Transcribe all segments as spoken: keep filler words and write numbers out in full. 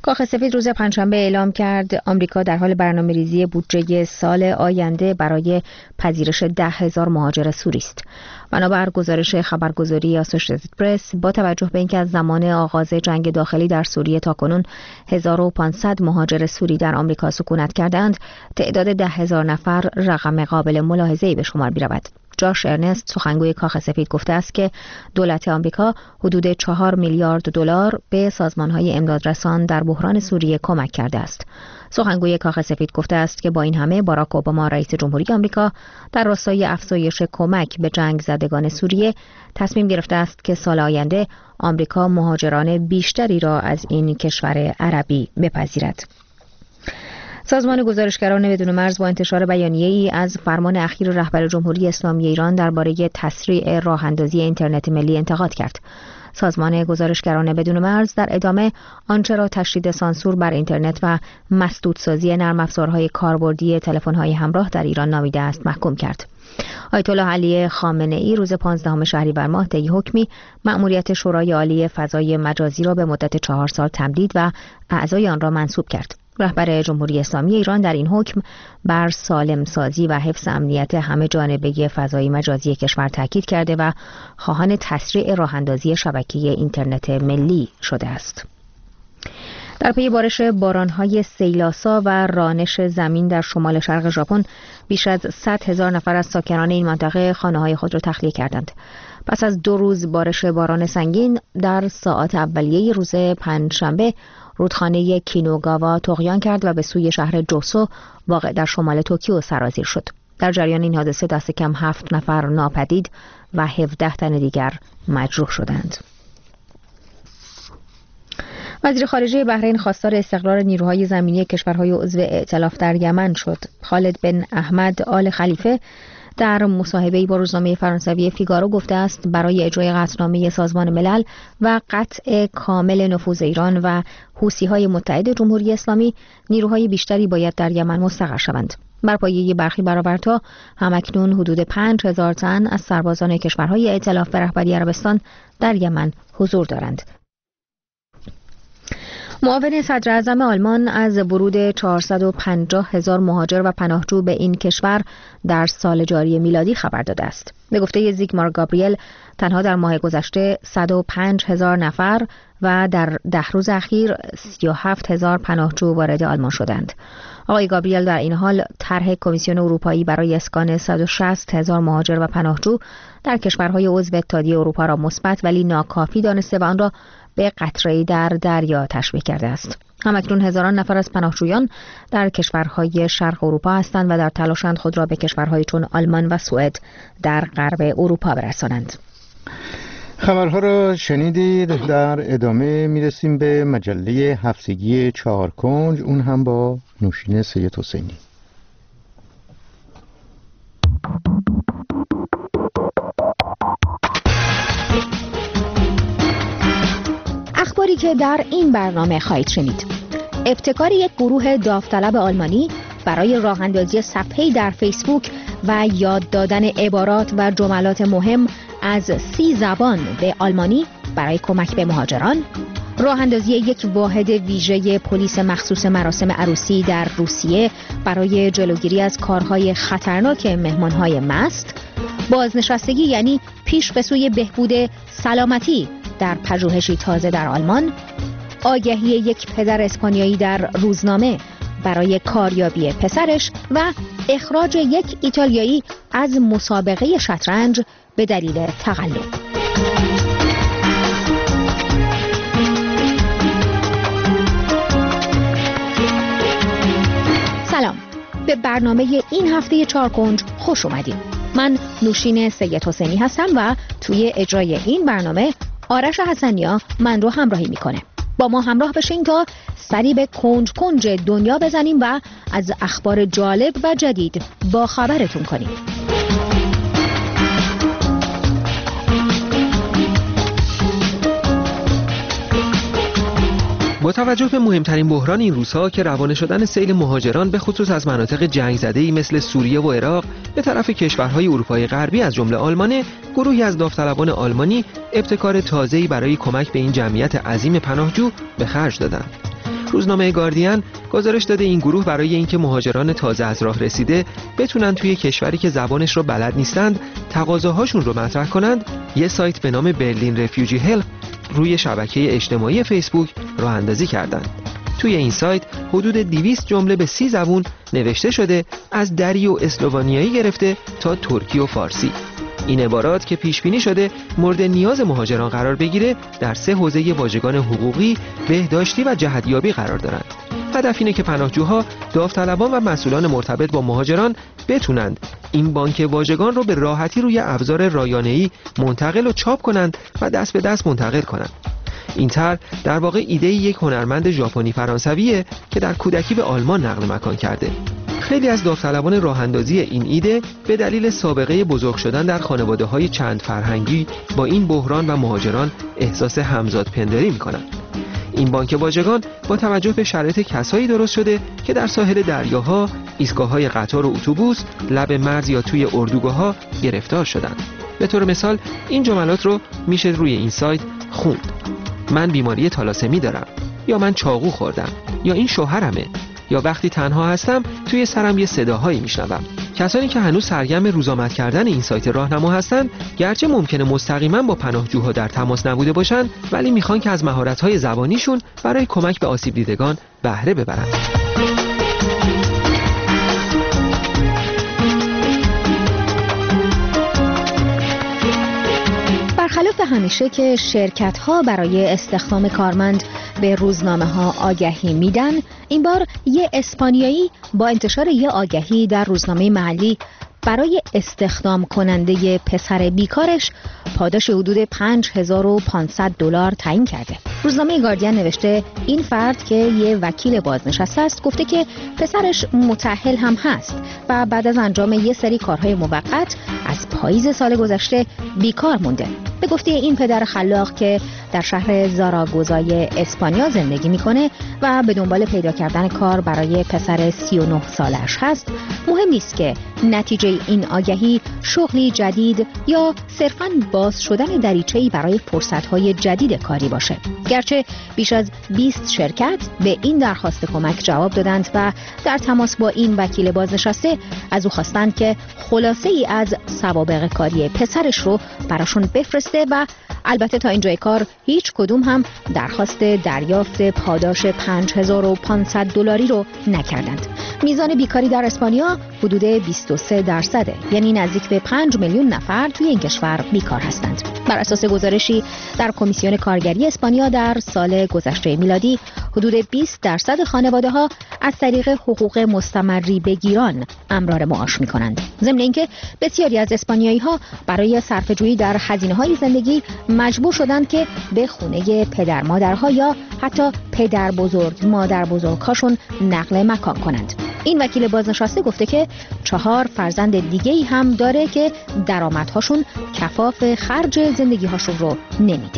کاخ سفید روز پنجشنبه اعلام کرد آمریکا در حال برنامه‌ریزی بودجه سال آینده برای پذیرش ده هزار مهاجر سوری است. بنابر گزارش خبرگزاری آسوشیتد پرس، با توجه به اینکه از زمان آغاز جنگ داخلی در سوریه تاکنون هزار و پانصد مهاجر سوری در آمریکا سکونت کردند، تعداد ده هزار نفر رقم قابل ملاحظه‌ای به شمار می‌رود. جاش ارنست، سخنگوی کاخ سفید، گفته است که دولت آمریکا حدود چهار میلیارد دلار به سازمان‌های امدادرسان در بحران سوریه کمک کرده است. سخنگوی کاخ سفید گفته است که با این همه باراک اوباما رئیس جمهوری آمریکا در راستای افزایش کمک به جنگ زدگان سوریه تصمیم گرفته است که سال آینده آمریکا مهاجران بیشتری را از این کشور عربی بپذیرد. سازمان گزارشگران بدون مرز با انتشار بیانیه‌ای از فرمان اخیر رهبر جمهوری اسلامی ایران درباره تسریع راه‌اندازی اینترنت ملی انتقاد کرد. سازمان گزارشگران بدون مرز در ادامه آنچه را تشدید سانسور بر اینترنت و مسدودسازی نرم افزارهای کاربردی تلفن‌های همراه در ایران نامیده است محکوم کرد. آیت الله علی خامنه‌ای روز پانزدهم شهریور ماه طی حکمی مأموریت شورای عالی فضای مجازی را به مدت چهار سال تمدید و اعضای آن را منصوب کرد. رهبر جمهوری اسلامی ایران در این حکم بر سالم سازی و حفظ امنیت همه جانبه فضای مجازی کشور تاکید کرده و خواهان تسریع راه‌اندازی شبکه اینترنت ملی شده است. در پی بارش باران‌های سیلاسا و رانش زمین در شمال شرق ژاپن، بیش از صد هزار نفر از ساکنان این منطقه خانه‌های خود را تخلیه کردند. پس از دو روز بارش باران سنگین، در ساعات اولیه روز پنجشنبه رودخانه کینوگاوا طغیان کرد و به سوی شهر جوسو واقع در شمال توکیو سرازیر شد. در جریان این حادثه دست کم هفت نفر ناپدید و هفده تن دیگر مجروح شدند. وزیر خارجه بحرین خواستار استقرار نیروهای زمینی کشورهای عضو ائتلاف در یمن شد. خالد بن احمد آل خلیفه در مصاحبه‌ای با روزنامه فرانسوی فیگارو گفته است برای اجرای قطعنامه سازمان ملل و قطع کامل نفوذ ایران و حوثی‌های متحد جمهوری اسلامی، نیروهای بیشتری باید در یمن مستقر شوند. بر پایه برخی برآوردها همکنون حدود پنج هزار تن از سربازان کشورهای ائتلاف به رهبری عربستان در یمن حضور دارند. معاون صدر اعظم آلمان از ورود چهارصد و پنجاه هزار مهاجر و پناهجو به این کشور در سال جاری میلادی خبر داده است. به گفته زیگمار گابریل، تنها در ماه گذشته صد و پنج هزار نفر و در ده روز اخیر سی و هفت هزار پناهجو وارد آلمان شدند. آقای گابریل در این حال طرح کمیسیون اروپایی برای اسکان صد و شصت هزار مهاجر و پناهجو در کشورهای عضو اتحادیه اروپا را مثبت ولی ناکافی دانسته و آن را به قطره‌ای در دریا تشبیه کرده است. همکنون هزاران نفر از پناهجویان در کشورهای شرق اروپا هستند و در تلاشند خود را به کشورهای چون آلمان و سوئد در غرب اروپا برسانند. خبرها را شنیدید. در ادامه میرسیم به مجله هفتگی چهار کنج، اون هم با نوشین سید حسینی. اخباری که در این برنامه خواهید شنید: ابتکار یک گروه داوطلب آلمانی برای راه‌اندازی صفحه‌ای در فیسبوک و یاد دادن عبارات و جملات مهم از سی زبان به آلمانی برای کمک به مهاجران، راه‌اندازی یک واحد ویژه پلیس مخصوص مراسم عروسی در روسیه برای جلوگیری از کارهای خطرناک مهمانهای مست، بازنشستگی یعنی پیش به سوی بهبود سلامتی در پژوهشی تازه در آلمان، آگهی یک پدر اسپانیایی در روزنامه برای کاریابی پسرش و اخراج یک ایتالیایی از مسابقه شطرنج به دلیل تقلب. سلام، به برنامه این هفته چهار کنج خوش اومدید. من نوشین سید حسینی هستم و توی اجرای این برنامه آرش حسنیا من رو همراهی میکنه. با ما همراه بشین تا سری به کنج کنج دنیا بزنیم و از اخبار جالب و جدید با خبرتون کنیم. با توجه به مهمترین بحران این روزها که روانه شدن سیل مهاجران به خصوص از مناطق جنگ زده‌ای مثل سوریه و عراق به طرف کشورهای اروپای غربی از جمله آلمان، گروهی از داوطلبان آلمانی ابتکار تازه‌ای برای کمک به این جمعیت عظیم پناهجو به خرج دادند. روزنامه گاردین گزارش داده این گروه برای اینکه مهاجران تازه از راه رسیده بتونن توی کشوری که زبانش رو بلد نیستند تقاضاهاشون رو مطرح کنند، یه سایت به نام برلین رفیوجی هلپ روی شبکه اجتماعی فیسبوک راه اندازی کردند. توی این سایت حدود دویست جمله به سی زبون نوشته شده، از دری و اسلوونیایی گرفته تا ترکی و فارسی. این عبارات که پیش بینی شده مورد نیاز مهاجران قرار بگیره در سه حوزه واژگان حقوقی، بهداشتی و جهتیابی قرار دارند. هدف اینه که پناهجوها، داوطلبان و مسئولان مرتبط با مهاجران بتونند این بانک واژگان رو به راحتی روی ابزار رایانه‌ای منتقل و چاپ کنند و دست به دست منتقل کنند. این طرح در واقع ایده یک هنرمند ژاپنی فرانسویه که در کودکی به آلمان نقل مکان کرده. خیلی از داوطلبان راه اندازی این ایده به دلیل سابقه بزرگ شدن در خانواده‌های چند فرهنگی با این بحران و مهاجران احساس همزاد پنداری می‌کنند. این بانک واژگان با توجه به شرایط کسایی درست شده که در ساحل دریاها، ایستگاه‌های قطار و اتوبوس، لب مرز یا توی اردوگاه‌ها گرفتار شدند. به طور مثال این جملات رو میشه روی این سایت خوند: من بیماری تالاسمی دارم، یا من چاقو خوردم، یا این شوهرمه، یا وقتی تنها هستم توی سرم یه صداهایی میشنوم. کسانی که هنوز سرگرم روزآمد کردن این سایت راهنما هستند، گرچه ممکنه مستقیما با پناهجوها در تماس نبوده باشند، ولی میخوان که از مهارت‌های زبانیشون برای کمک به آسیب دیدگان بهره ببرند. برخلاف همیشه که شرکت‌ها برای استخدام کارمند به روزنامه‌ها آگهی میدن، این بار یه اسپانیایی با انتشار یه آگهی در روزنامه محلی برای استخدام کننده پسر بیکارش پاداش حدود پنج هزار و پانصد دلار تعیین کرده. روزنامه گاردین نوشته این فرد که یه وکیل بازنشسته است گفته که پسرش متأهل هم هست و بعد از انجام یه سری کارهای موقت از پاییز سال گذشته بیکار مونده. به گفته این پدر خلاق که در شهر زاراگوزای اسپانیا زندگی میکنه و به دنبال پیدا کردن کار برای پسر سی و نه سالش هست، مهم نیست که نتیجه این آگهی شغلی جدید یا صرفاً باز شدن دریچه‌ای برای فرصت‌های جدید کاری باشه. گرچه بیش از بیست شرکت به این درخواست کمک جواب دادند و در تماس با این وکیل بازنشسته از او خواستند که خلاصه ای از سوابق کاری پسرش رو براشون بفرسته و البته تا اینجای کار هیچ کدوم هم درخواست دریافت پاداش پنج هزار و پانصد دلاری رو نکردند. میزان بیکاری در اسپانیا حدود بیست و سه درصده، یعنی نزدیک به پنج میلیون نفر توی این کشور بیکار هستند. بر اساس گزارشی در کمیسیون کارگری اسپانیا در سال گذشته میلادی حدود بیست درصد خانواده‌ها از طریق حقوق مستمری بگیران امرار معاش می‌کنند. ضمن اینکه بسیاری از اسپانیایی‌ها برای صرفه‌جویی در هزینه‌های زندگی مجبور شدند که به خونه پدر مادرها یا حتی پدر بزرگ مادر بزرگ‌هاشون نقل مکان کنند. این وکیل بازنشسته گفته که چهار فرزند دیگه‌ای هم داره که درآمدهاشون کفاف خرج زندگی‌هاشون رو نمیده.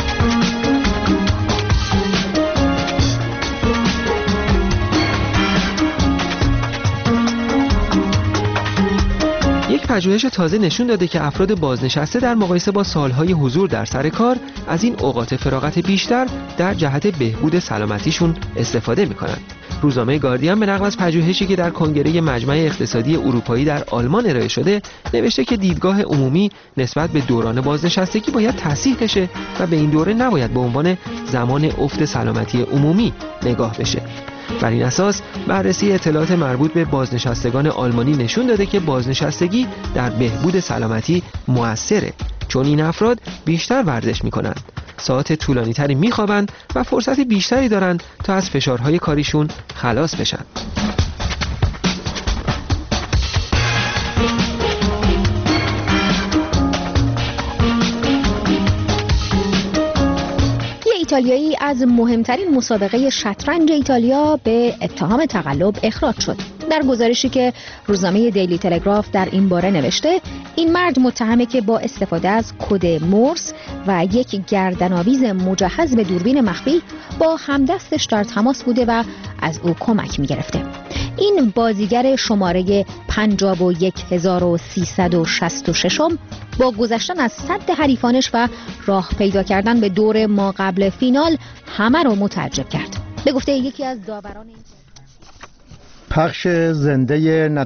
یک پژوهش تازه نشون داده که افراد بازنشسته در مقایسه با سالهای حضور در سر کار از این اوقات فراغت بیشتر در جهت بهبود سلامتیشون استفاده می‌کنند. روزنامه گاردین به نقل از پژوهشی که در کنگره مجمع اقتصادی اروپایی در آلمان ارائه شده نوشته که دیدگاه عمومی نسبت به دوران بازنشستگی باید تصحیح بشه و به این دوره نباید به عنوان زمان افت سلامتی عمومی نگاه بشه. بر این اساس بررسی اطلاعات مربوط به بازنشستگان آلمانی نشون داده که بازنشستگی در بهبود سلامتی مؤثره، چون این افراد بیشتر ورزش می‌کنند، ساعت طولانی تری می‌خوابند و فرصت بیشتری دارند تا از فشارهای کاریشون خلاص بشن. ایتالیایی از مهمترین مسابقه شطرنج ایتالیا به اتهام تقلب اخراج شد. در گزارشی که روزنامه دیلی تلگراف در این باره نوشته، این مرد متهمه که با استفاده از کد مورس و یک گردن‌آویز مجهز به دوربین مخفی با همدستش در تماس بوده و از او کمک می‌گرفته. این بازیگر شماره پنجاه و یک هزار و سیصد و شصت و شش با گذشتن از صد حریفانش و راه پیدا کردن به دور ما قبل فینال همه رو متعجب کرد. به گفته یکی از داوران این پخش زنده